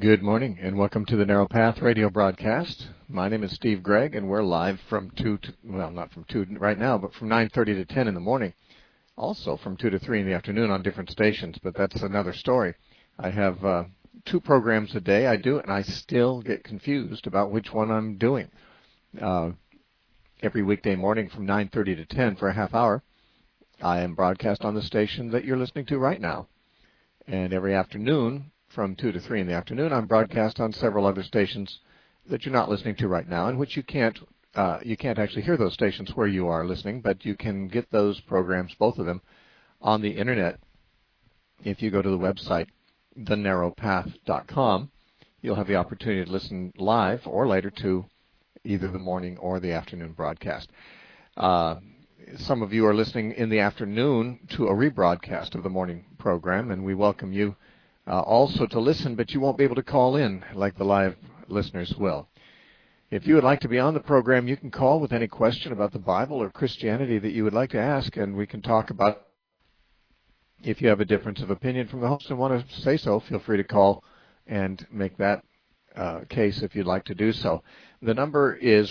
Good morning, and welcome to the Narrow Path radio broadcast. My name is Steve Gregg, and we're live from 2 to, well, not from 2 right now, but from 9:30 to 10 in the morning. Also from 2 to 3 in the afternoon on different stations, but that's another story. I have two programs a day I do, and I still get confused about which one I'm doing. Every weekday morning from 9:30 to 10 for a half hour, I am broadcast on the station that you're listening to right now. And every afternoon, from 2 to 3 in the afternoon, I'm broadcast on several other stations that you're not listening to right now, in which you can't actually hear those stations where you are listening, but you can get those programs, both of them, on the Internet. If you go to the website, thenarrowpath.com, you'll have the opportunity to listen live or later to either the morning or the afternoon broadcast. Some of you are listening in the afternoon to a rebroadcast of the morning program, and we welcome you also to listen, but you won't be able to call in like the live listeners will. If you would like to be on the program, you can call with any question about the Bible or Christianity that you would like to ask, and we can talk about. If you have a difference of opinion from the host and want to say so, feel free to call and make that case if you'd like to do so. The number is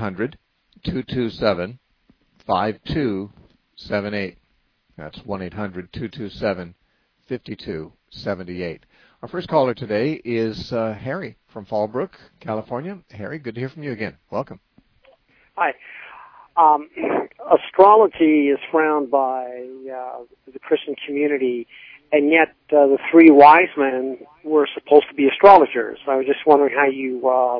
1-800-227-5278. That's 1-800-227-5278. Our first caller today is Harry from Fallbrook, California. Harry, good to hear from you again. Welcome. Hi. Astrology is frowned by the Christian community, and yet the three wise men were supposed to be astrologers. I was just wondering how you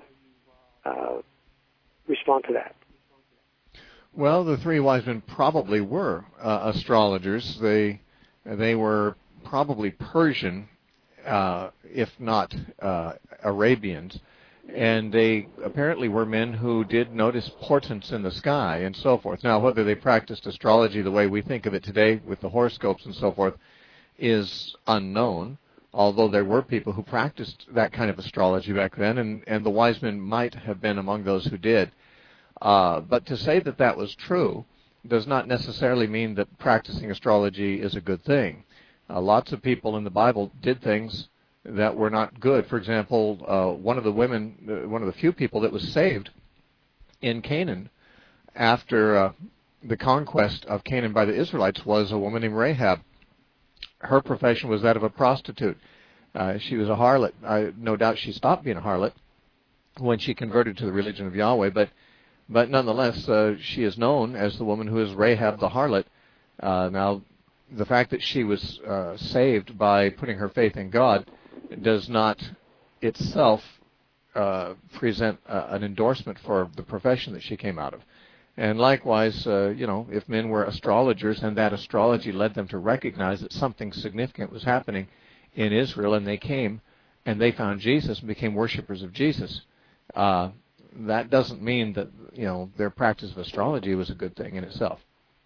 respond to that. Well, the three wise men probably were astrologers. They were probably Persian, if not Arabians, and they apparently were men who did notice portents in the sky and so forth. Now, whether they practiced astrology the way we think of it today with the horoscopes and so forth is unknown, although there were people who practiced that kind of astrology back then, and the wise men might have been among those who did. But to say that that was true does not necessarily mean that practicing astrology is a good thing. Lots of people in the Bible did things that were not good. For example, one of the few people that was saved in Canaan after the conquest of Canaan by the Israelites was a woman named Rahab. Her profession was that of a prostitute. She was a harlot. No doubt she stopped being a harlot when she converted to the religion of Yahweh, but nonetheless, she is known as the woman who is Rahab the harlot. Now, the fact that she was saved by putting her faith in God does not itself present an endorsement for the profession that she came out of. And likewise, if men were astrologers and that astrology led them to recognize that something significant was happening in Israel, and they came and they found Jesus and became worshipers of Jesus, that doesn't mean that their practice of astrology was a good thing in itself.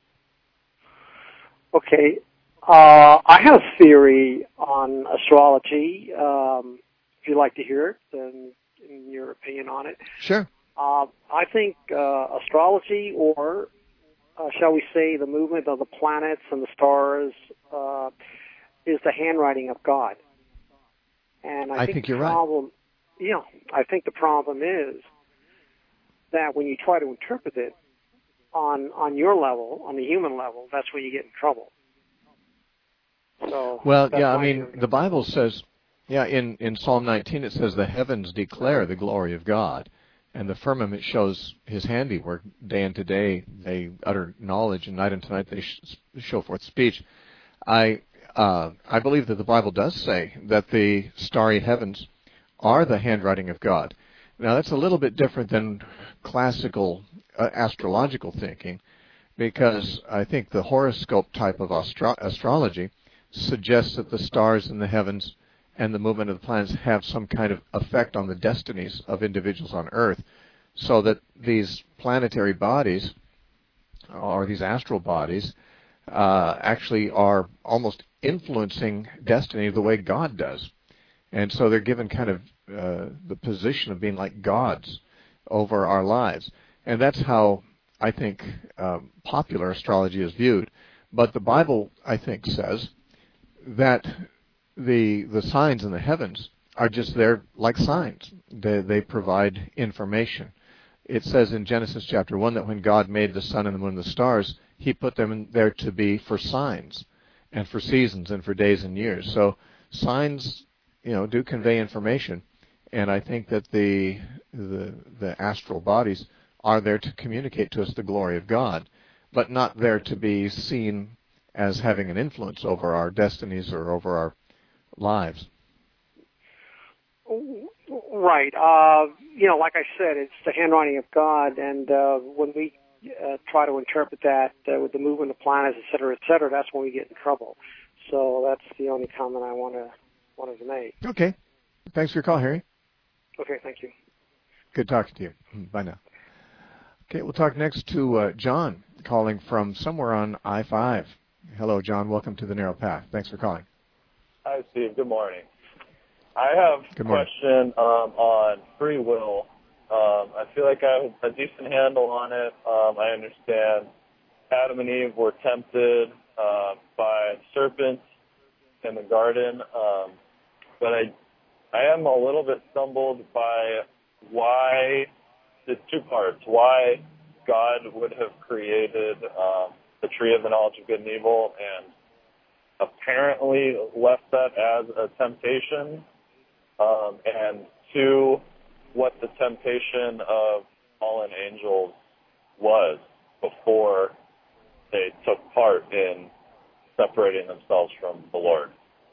Okay. I have a theory on astrology. If you'd like to hear it, and your opinion on it. Sure. I think astrology, or shall we say the movement of the planets and the stars, is the handwriting of God. And I think you're right. Yeah, I think the problem is that when you try to interpret it on your level, on the human level, that's where you get in trouble. So, well, yeah, I mean, the Bible says, in Psalm 19 it says, the heavens declare the glory of God, and the firmament shows his handiwork. Day unto day they utter knowledge, and night unto night they show forth speech. I believe that the Bible does say that the starry heavens are the handwriting of God. Now, that's a little bit different than classical astrological thinking, because I think the horoscope type of astrology suggests that the stars in the heavens and the movement of the planets have some kind of effect on the destinies of individuals on Earth, so that these planetary bodies, or these astral bodies, actually are almost influencing destiny the way God does. And so they're given kind of the position of being like gods over our lives. And that's how I think popular astrology is viewed. But the Bible, I think, says that the signs in the heavens are just there like signs. They provide information. It says in Genesis chapter 1 that when God made the sun and the moon and the stars, he put them in there to be for signs and for seasons and for days and years. So signs, do convey information. And I think that the astral bodies are there to communicate to us the glory of God, but not there to be seen as having an influence over our destinies or over our lives. Right. Like I said, it's the handwriting of God, and when we try to interpret that with the movement of planets, et cetera, that's when we get in trouble. So that's the only comment I wanted to make. Okay. Thanks for your call, Harry. Okay, thank you. Good talking to you. Bye now. Okay, we'll talk next to John, calling from somewhere on I-5. Hello, John. Welcome to the Narrow Path. Thanks for calling. Hi, Steve. Good morning. I have a question on free will. I feel like I have a decent handle on it. I understand Adam and Eve were tempted by serpents in the garden, but I am a little bit stumbled by why, it's two parts, why God would have created the tree of the knowledge of good and evil and apparently left that as a temptation, and two, what the temptation of fallen angels was before they took part in separating themselves from the Lord.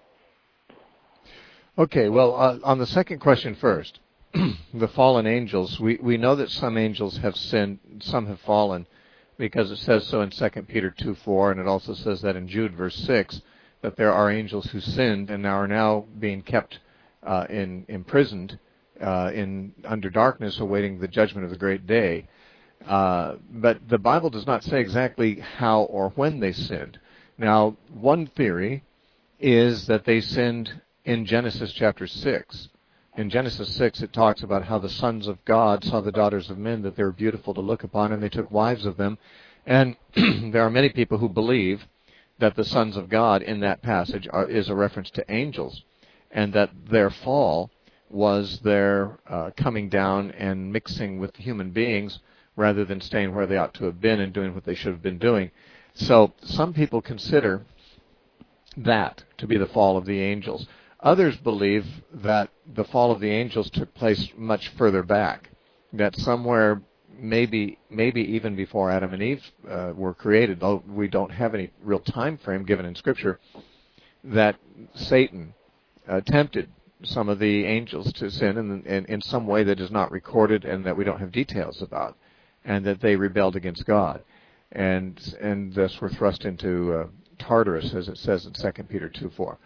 Okay, well, on the second question first, the fallen angels, we know that some angels have sinned, some have fallen, because it says so in 2 Peter 2:4, and it also says that in Jude verse 6, that there are angels who sinned and are now being kept imprisoned under darkness, awaiting the judgment of the great day. But the Bible does not say exactly how or when they sinned. Now, one theory is that they sinned in Genesis chapter 6. In Genesis 6, it talks about how the sons of God saw the daughters of men, that they were beautiful to look upon, and they took wives of them. And there are many people who believe that the sons of God in that passage is a reference to angels, and that their fall was their coming down and mixing with human beings rather than staying where they ought to have been and doing what they should have been doing. So some people consider that to be the fall of the angels. Others believe that the fall of the angels took place much further back, that somewhere maybe even before Adam and Eve were created, though we don't have any real time frame given in Scripture, that Satan tempted some of the angels to sin in some way that is not recorded and that we don't have details about, and that they rebelled against God, and thus were thrust into Tartarus, as it says in 2 Peter 2:4.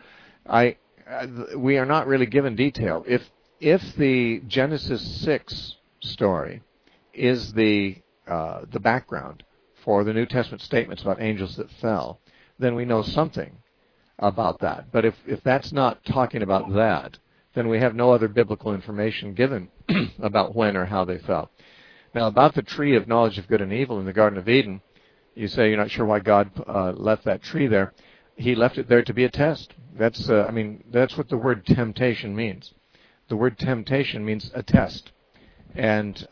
We are not really given detail. If the Genesis 6 story is the background for the New Testament statements about angels that fell, then we know something about that. But if that's not talking about that, then we have no other biblical information given about when or how they fell. Now, about the tree of knowledge of good and evil in the Garden of Eden, you say you're not sure why God left that tree there. He left it there to be a test. That's what the word temptation means. The word temptation means a test. And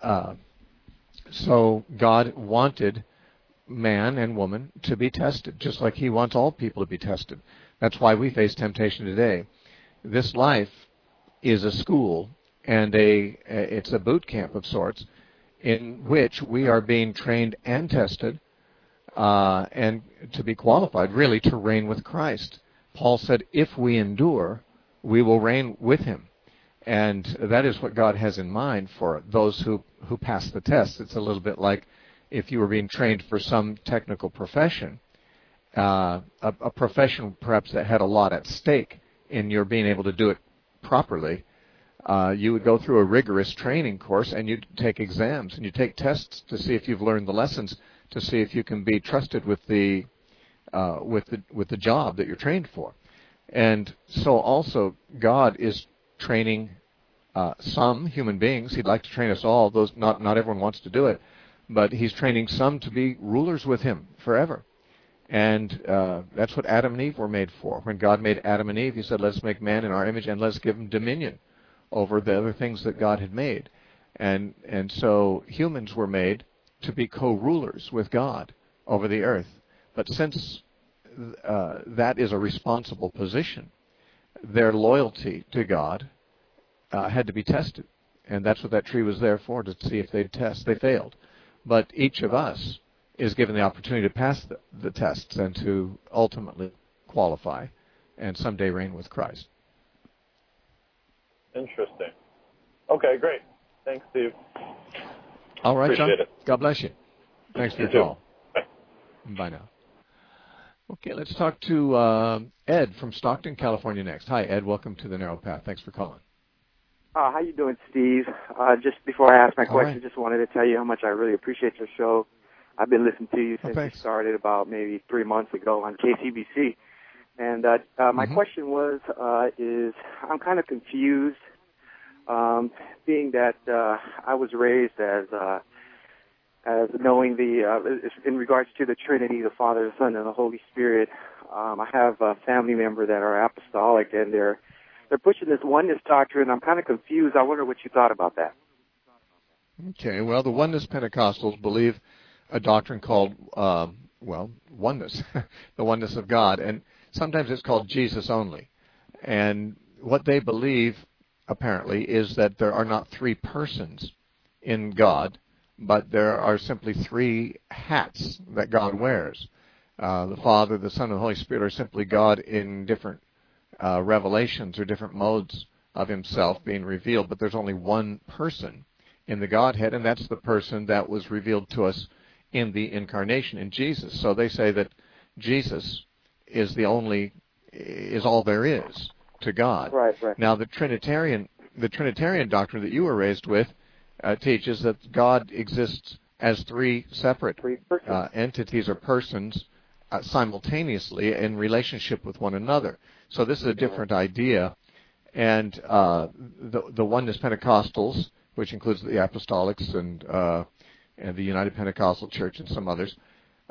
so God wanted man and woman to be tested, just like he wants all people to be tested. That's why we face temptation today. This life is a school, and it's a boot camp of sorts, in which we are being trained and tested, and to be qualified, really, to reign with Christ. Paul said, if we endure, we will reign with him. And that is what God has in mind for those who pass the test. It's a little bit like if you were being trained for some technical profession, a profession perhaps that had a lot at stake in your being able to do it properly. You would go through a rigorous training course, and you'd take exams, and you take tests to see if you've learned the lessons, to see if you can be trusted with the job that you're trained for. And so also God is training some human beings. He'd like to train us all. Those not everyone wants to do it, but he's training some to be rulers with him forever. And that's what Adam and Eve were made for. When God made Adam and Eve, he said, let's make man in our image and let's give him dominion over the other things that God had made. And so humans were made to be co-rulers with God over the earth. But since that is a responsible position, their loyalty to God had to be tested. And that's what that tree was there for, to see if they'd test. They failed. But each of us is given the opportunity to pass the tests and to ultimately qualify and someday reign with Christ. Interesting. Okay, great. Thanks, Steve. All right, Appreciate John. it. God bless you. Thanks for your call. Bye. Bye now. Okay, let's talk to Ed from Stockton, California next. Hi, Ed. Welcome to the Narrow Path. Thanks for calling. How you doing, Steve? Just before I ask my question, right. just wanted to tell you how much I really appreciate your show. I've been listening to you since you thanks. started about maybe 3 months ago on KCBC. And my question was, is I'm kind of confused, being that I was raised as knowing in regards to the Trinity, the Father, the Son, and the Holy Spirit. I have a family member that are apostolic, and they're pushing this oneness doctrine. I'm kind of confused. I wonder what you thought about that. Okay, well, the Oneness Pentecostals believe a doctrine called, oneness, the oneness of God, and sometimes it's called Jesus only. And what they believe, apparently, is that there are not three persons in God, but there are simply three hats that God wears. The Father, the Son, and the Holy Spirit are simply God in different revelations or different modes of himself being revealed, but there's only one person in the Godhead, and that's the person that was revealed to us in the incarnation, in Jesus. So they say that Jesus is all there is to God. Right. Now the Trinitarian doctrine that you were raised with teaches that God exists as three separate entities or persons simultaneously in relationship with one another. So this is a different idea, and the Oneness Pentecostals, which includes the Apostolics and the United Pentecostal Church and some others,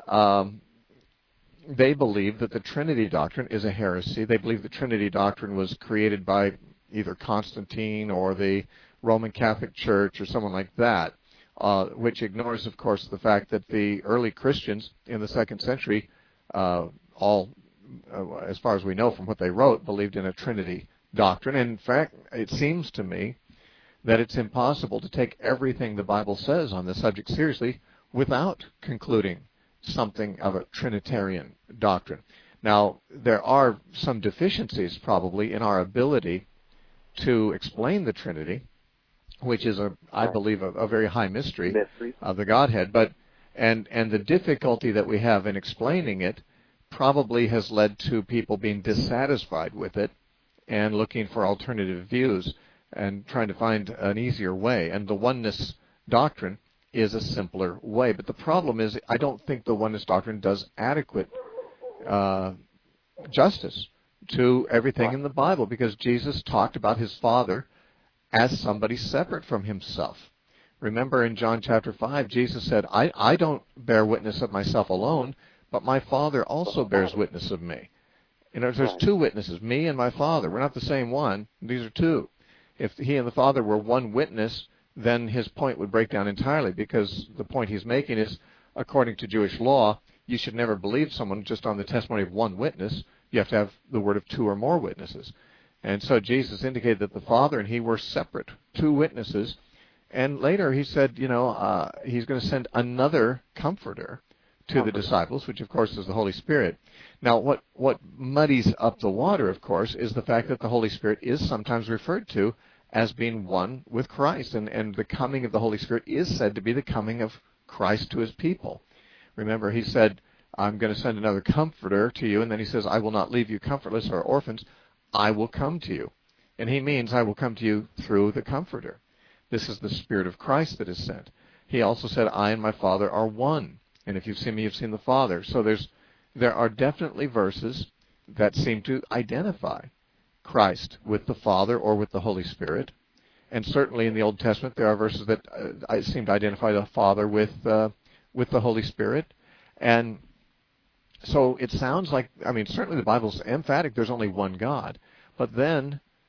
they believe that the Trinity doctrine is a heresy. They believe the Trinity doctrine was created by either Constantine or the Roman Catholic Church or someone like that, which ignores, of course, the fact that the early Christians in the 2nd century, as far as we know from what they wrote, believed in a Trinity doctrine. And in fact, it seems to me that it's impossible to take everything the Bible says on this subject seriously without concluding something of a Trinitarian doctrine. Now, there are some deficiencies probably in our ability to explain the Trinity, which is, I believe, a very high mystery of the Godhead. And the difficulty that we have in explaining it probably has led to people being dissatisfied with it and looking for alternative views and trying to find an easier way. And the oneness doctrine is a simpler way. But the problem is, I don't think the oneness doctrine does adequate justice to everything in the Bible, because Jesus talked about his Father as somebody separate from himself. Remember in John chapter 5, Jesus said, I don't bear witness of myself alone, but my Father also bears witness of me. You know, there's two witnesses, me and my Father. We're not the same one. These are two. If he and the Father were one witness, then his point would break down entirely, because the point he's making is, according to Jewish law, you should never believe someone just on the testimony of one witness. You have to have the word of two or more witnesses. And so Jesus indicated that the Father and he were separate, two witnesses. And later he said, he's going to send another comforter to the disciples, which of course is the Holy Spirit. Now, what muddies up the water, of course, is the fact that the Holy Spirit is sometimes referred to as being one with Christ. And the coming of the Holy Spirit is said to be the coming of Christ to his people. Remember, he said, I'm going to send another comforter to you. And then he says, I will not leave you comfortless or orphans. I will come to you. And he means I will come to you through the comforter. This is the Spirit of Christ that is sent. He also said, I and my Father are one. And if you've seen me, you've seen the Father. So there are definitely verses that seem to identify Christ with the Father or with the Holy Spirit. And certainly in the Old Testament, there are verses that seem to identify the Father with the Holy Spirit. And so it sounds like, certainly the Bible's emphatic, there's only one God. But then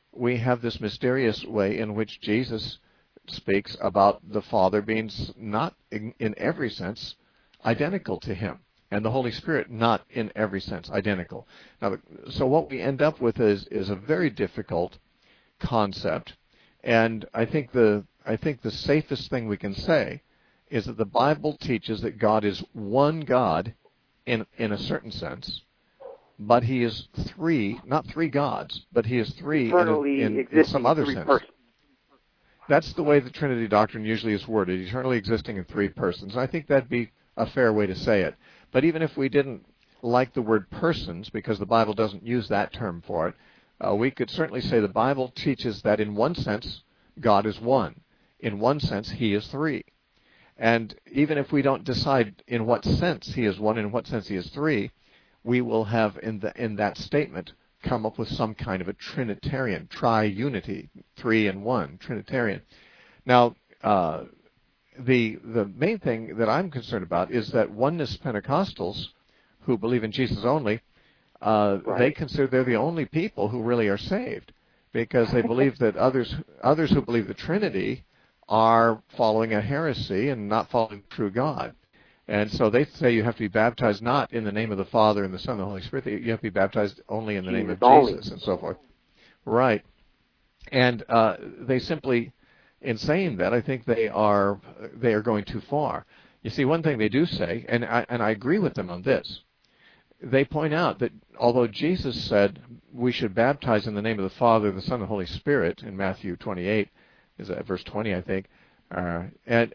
we have this mysterious way in which Jesus speaks about the Father being not in every sense identical to him, and the Holy Spirit not in every sense identical. Now, so what we end up with is a very difficult concept, and I think the safest thing we can say is that the Bible teaches that God is one God in a certain sense, but he is three, not three gods, but he is three in some other sense. Persons. That's the way the Trinity doctrine usually is worded, eternally existing in three persons. I think that'd be a fair way to say it. But even if we didn't like the word persons, because the Bible doesn't use that term for it, we could certainly say the Bible teaches that in one sense, God is one. In one sense, he is three. And even if we don't decide in what sense he is one and in what sense he is three, we will have in that statement come up with some kind of a Trinitarian, triunity, three in one, Trinitarian. Now, the main thing that I'm concerned about is that oneness Pentecostals who believe in Jesus only, they consider they're the only people who really are saved, because they believe that others who believe the Trinity are following a heresy and not following the true God. And so they say you have to be baptized not in the name of the Father and the Son and the Holy Spirit. You have to be baptized only in the name of Jesus and so forth. Right. And they simply, in saying that, I think they are going too far. You see, one thing they do say, and I agree with them on this, they point out that although Jesus said we should baptize in the name of the Father, the Son, and the Holy Spirit in Matthew 28, is that verse 20, I think, and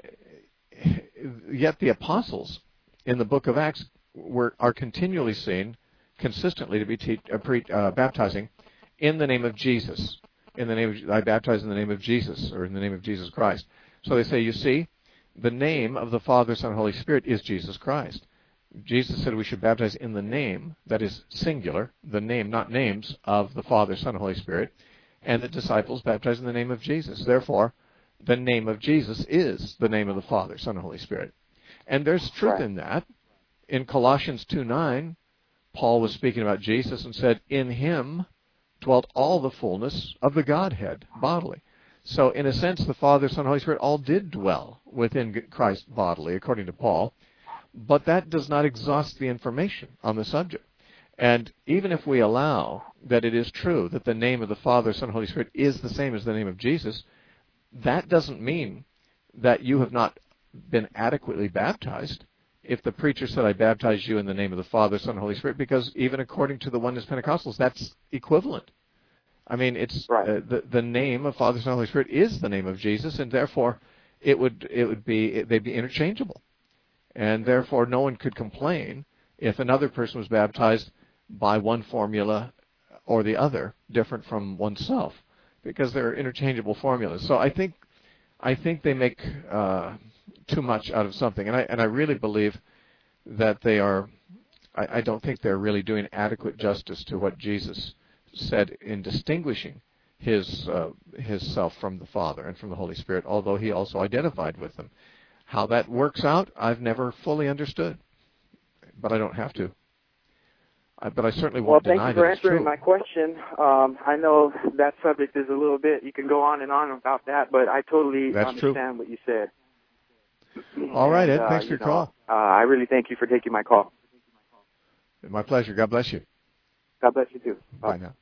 yet the apostles in the book of Acts are continually seen consistently to be baptizing in the name of Jesus. I baptize in the name of Jesus, or in the name of Jesus Christ. So they say, you see, the name of the Father, Son, and Holy Spirit is Jesus Christ. Jesus said we should baptize in the name, that is singular, the name, not names, of the Father, Son, and Holy Spirit, and the disciples baptized in the name of Jesus. Therefore, the name of Jesus is the name of the Father, Son, and Holy Spirit. And there's truth in that. In Colossians 2:9, Paul was speaking about Jesus and said, in him dwelt all the fullness of the Godhead bodily. So in a sense, the Father, Son, and Holy Spirit all did dwell within Christ bodily, according to Paul. But that does not exhaust the information on the subject. And even if we allow that it is true that the name of the Father, Son, and Holy Spirit is the same as the name of Jesus, that doesn't mean that you have not been adequately baptized. If the preacher said, I baptize you in the name of the Father, Son, and Holy Spirit, because even according to the Oneness Pentecostals, that's equivalent. I mean, it's the name of Father, Son, and Holy Spirit is the name of Jesus, and therefore they'd be interchangeable. And therefore no one could complain if another person was baptized by one formula or the other, different from oneself, because they're interchangeable formulas. So I think they make too much out of something, and I really believe that they are. I don't think they're really doing adequate justice to what Jesus said in distinguishing his self from the Father and from the Holy Spirit, although he also identified with them. How that works out, I've never fully understood, but I don't have to. But I certainly won't deny that it's true. Well, thank you for answering my question. I know that subject is a little bit, you can go on and on about that, but I totally understand what you said. All right, Ed, thanks for your call. I really thank you for taking my call. My pleasure. God bless you. God bless you too. Bye now.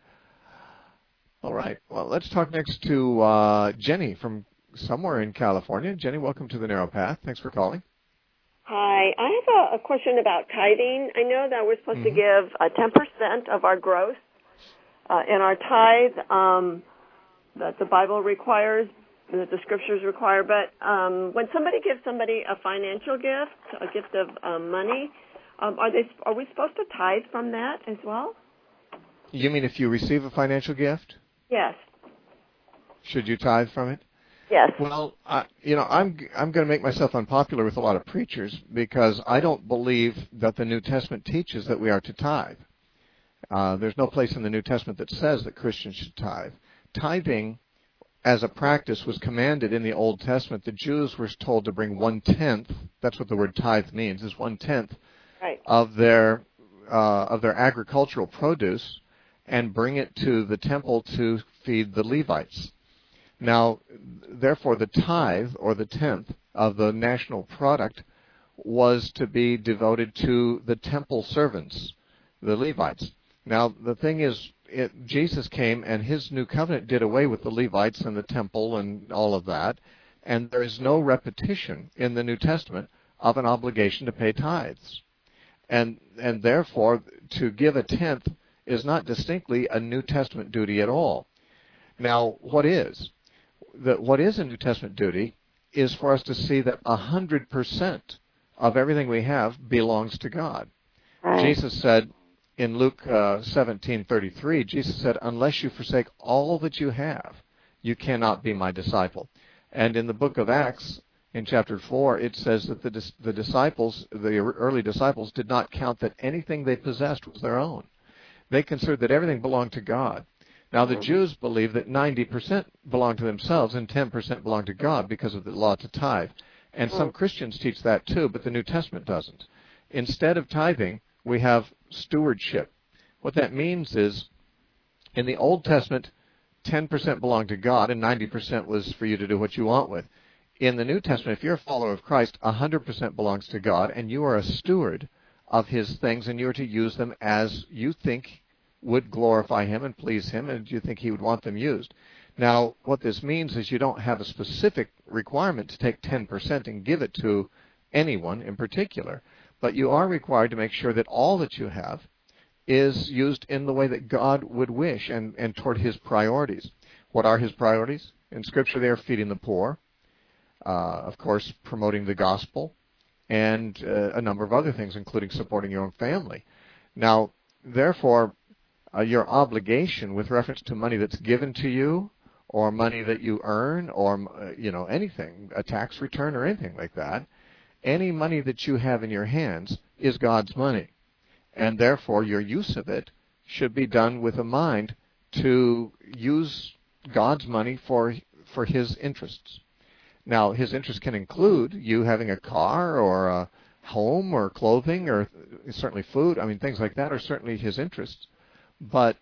All right. Well, let's talk next to Jenny from somewhere in California. Jenny, welcome to the Narrow Path. Thanks for calling. Hi. I have a question about tithing. I know that we're supposed to give 10% of our gross in our tithe that the Bible requires, that the Scriptures require. But when somebody gives somebody a financial gift, a gift of money, are we supposed to tithe from that as well? You mean if you receive a financial gift? Yes. Should you tithe from it? Yes. Well, I'm going to make myself unpopular with a lot of preachers because I don't believe that the New Testament teaches that we are to tithe. There's no place in the New Testament that says that Christians should tithe. Tithing, as a practice, was commanded in the Old Testament. The Jews were told to bring 1/10. That's what the word tithe means. Is 1/10 of their agricultural produce, and bring it to the temple to feed the Levites. Now, therefore, the tithe, or the tenth, of the national product was to be devoted to the temple servants, the Levites. Now, the thing is, Jesus came and his new covenant did away with the Levites and the temple and all of that, and there is no repetition in the New Testament of an obligation to pay tithes. And therefore, to give a tenth is not distinctly a New Testament duty at all. Now, what is? What is a New Testament duty is for us to see that 100% of everything we have belongs to God. Right. Jesus said in Luke 17:33, Jesus said, "Unless you forsake all that you have, you cannot be my disciple." And in the book of Acts, in chapter 4, it says that the disciples, the early disciples, did not count that anything they possessed was their own. They considered that everything belonged to God. Now, the Jews believed that 90% belonged to themselves and 10% belonged to God because of the law to tithe. And some Christians teach that too, but the New Testament doesn't. Instead of tithing, we have stewardship. What that means is, in the Old Testament, 10% belonged to God and 90% was for you to do what you want with. In the New Testament, if you're a follower of Christ, 100% belongs to God, and you are a steward of his things, and you are to use them as you think would glorify him and please him, and you think he would want them used. Now, what this means is you don't have a specific requirement to take 10% and give it to anyone in particular, but you are required to make sure that all that you have is used in the way that God would wish and toward his priorities. What are his priorities? In Scripture, they are feeding the poor, of course, promoting the gospel, and a number of other things, including supporting your own family. Now, therefore, your obligation with reference to money that's given to you, or money that you earn, or anything, a tax return or anything like that, any money that you have in your hands is God's money. And therefore, your use of it should be done with a mind to use God's money for his interests. Now, his interests can include you having a car or a home or clothing or certainly food. I mean, things like that are certainly his interests. But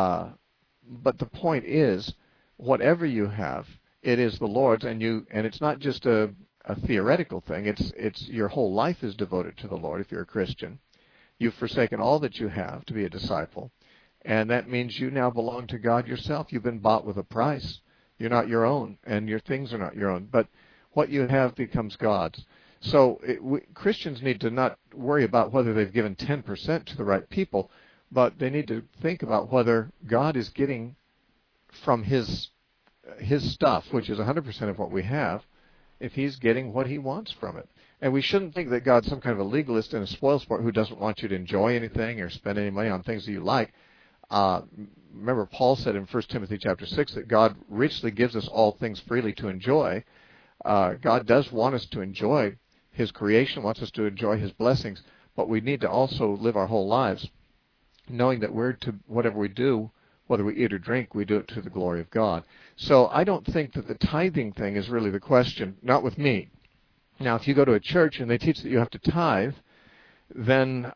the point is, whatever you have, it is the Lord's, and it's not just a theoretical thing. It's your whole life is devoted to the Lord. If you're a Christian, you've forsaken all that you have to be a disciple, and that means you now belong to God yourself. You've been bought with a price. You're not your own, and your things are not your own. But what you have becomes God's. So Christians need to not worry about whether they've given 10% to the right people, but they need to think about whether God is getting from his stuff, which is 100% of what we have, if he's getting what he wants from it. And we shouldn't think that God's some kind of a legalist and a spoilsport who doesn't want you to enjoy anything or spend any money on things that you like. Remember, Paul said in 1 Timothy chapter 6 that God richly gives us all things freely to enjoy. God does want us to enjoy his creation, wants us to enjoy his blessings, but we need to also live our whole lives knowing that whatever we do, whether we eat or drink, we do it to the glory of God. So I don't think that the tithing thing is really the question, not with me. Now, if you go to a church and they teach that you have to tithe, then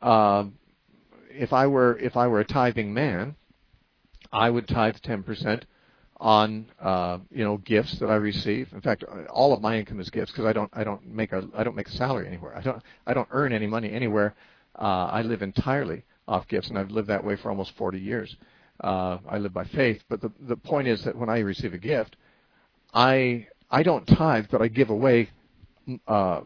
if I were a tithing man, I would tithe 10% on gifts that I receive. In fact, all of my income is gifts because I don't make a salary anywhere. I don't earn any money anywhere. I live entirely off gifts, and I've lived that way for almost 40 years. I live by faith, but the point is that when I receive a gift, I don't tithe, but I give away quite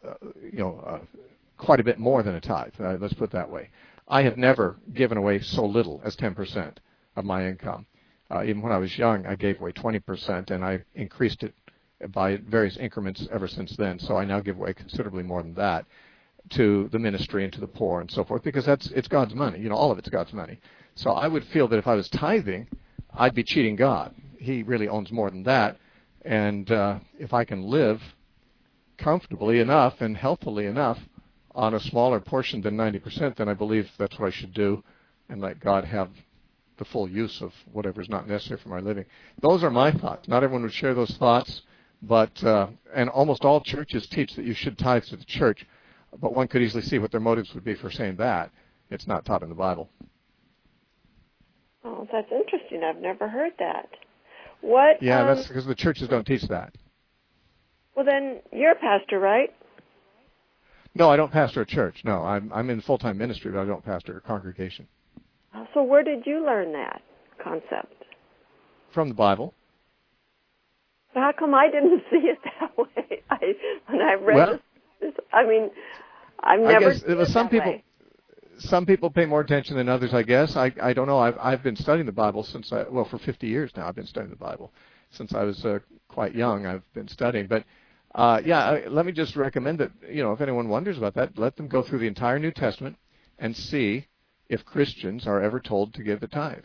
a bit more than a tithe. Let's put it that way. I have never given away so little as 10% of my income. Even when I was young, I gave away 20%, and I increased it by various increments ever since then. So I now give away considerably more than that to the ministry and to the poor and so forth, because it's God's money. All of it's God's money. So I would feel that if I was tithing, I'd be cheating God. He really owns more than that. And if I can live comfortably enough and healthily enough on a smaller portion than 90%, then I believe that's what I should do and let God have the full use of whatever is not necessary for my living. Those are my thoughts. Not everyone would share those thoughts, but and almost all churches teach that you should tithe to the church, but one could easily see what their motives would be for saying that. It's not taught in the Bible. Oh, that's interesting. I've never heard that. What? Yeah, that's because the churches don't teach that. Well, then you're a pastor, right? No, I don't pastor a church. No, I'm in full-time ministry, but I don't pastor a congregation. So where did you learn that concept? From the Bible. So how come I didn't see it that way? When I read this, I mean, I've never seen it that way. Some people pay more attention than others, I guess. I don't know. I've been studying the Bible for 50 years now. I've been studying the Bible since I was quite young. I've been studying, but let me just recommend that if anyone wonders about that, let them go through the entire New Testament and see if Christians are ever told to give the tithe.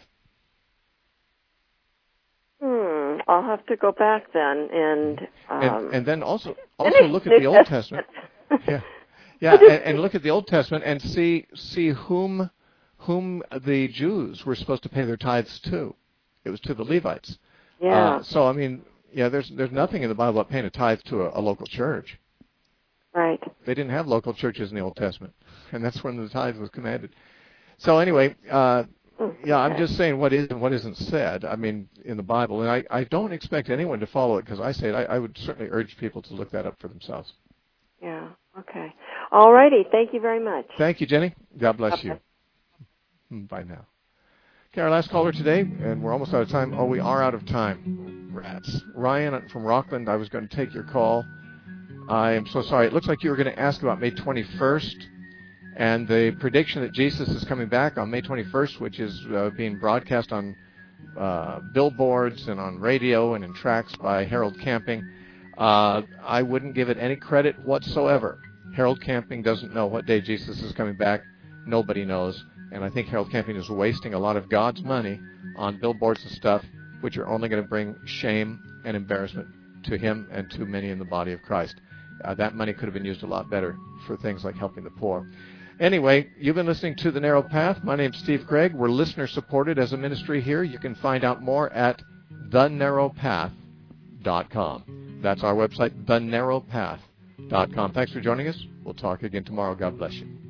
I'll have to go back then and then also look at the Old Testament. Yeah, and look at the Old Testament and see whom the Jews were supposed to pay their tithes to. It was to the Levites. Yeah. So I mean, there's nothing in the Bible about paying a tithe to a local church. Right. They didn't have local churches in the Old Testament, and that's when the tithe was commanded. So anyway, I'm just saying what is and what isn't said. I mean, in the Bible, and I don't expect anyone to follow it because I say it. I would certainly urge people to look that up for themselves. Yeah. Okay. All righty. Thank you very much. Thank you, Jenny. God bless you. Bye now. Okay, our last caller today, and we're almost out of time. Oh, we are out of time. Rats. Ryan from Rockland, I was going to take your call. I am so sorry. It looks like you were going to ask about May 21st and the prediction that Jesus is coming back on May 21st, which is being broadcast on billboards and on radio and in tracts by Harold Camping. I wouldn't give it any credit whatsoever. Harold Camping doesn't know what day Jesus is coming back. Nobody knows. And I think Harold Camping is wasting a lot of God's money on billboards and stuff, which are only going to bring shame and embarrassment to him and to many in the body of Christ. That money could have been used a lot better for things like helping the poor. Anyway, you've been listening to The Narrow Path. My name's Steve Craig. We're listener-supported as a ministry here. You can find out more at thenarrowpath.com. That's our website, thenarrowpath.com. Thanks for joining us. We'll talk again tomorrow. God bless you.